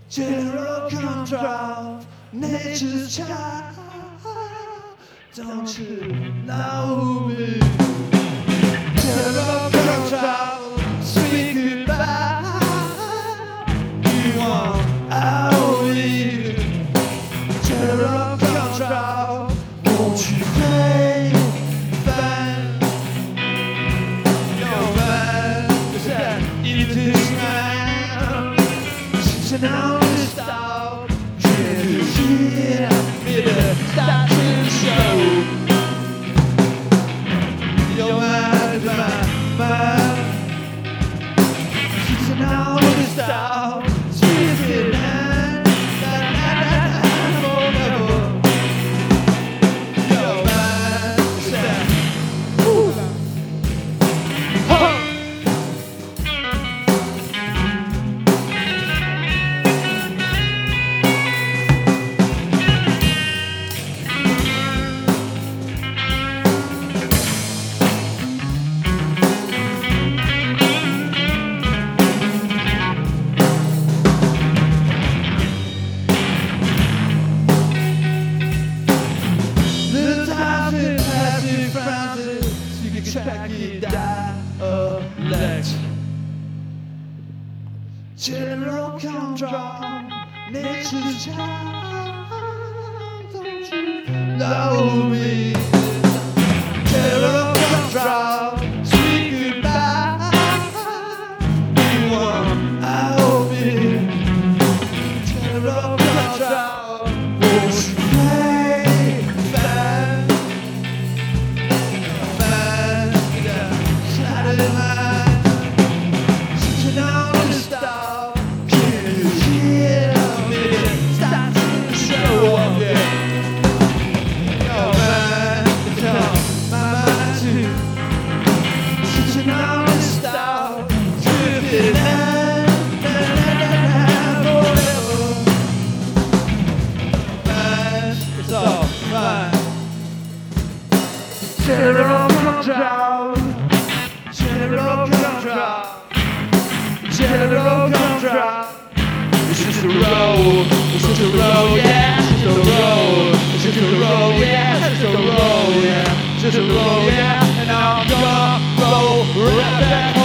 General control, nature's child. Don't you know me? General control, sweet goodbye. You want out of me. General control, won't you play fine? Your mind is that it is mine. Sitting on the stall, can you hear me to start to show? Your mind is my mind. Sitting on the stall, sitting down, forever. Your mind is that, ooh, huh. Track it dialect. General control, nature's child. Don't you know me? General control, sweet goodbye. You want out of me? General control, won't you play fine? Sitting on the stall, can you hear me? Start to show up, yeah. Your mind becomes my mind too. Sitting on the stall, drifting down, forever. Mind is all mine. General control. General control, general control. It's just a road, it's just a road, yeah. It's just a road, it's just a road, yeah. It's just a road, yeah. Just a road, yeah. And I'm gonna roll right back.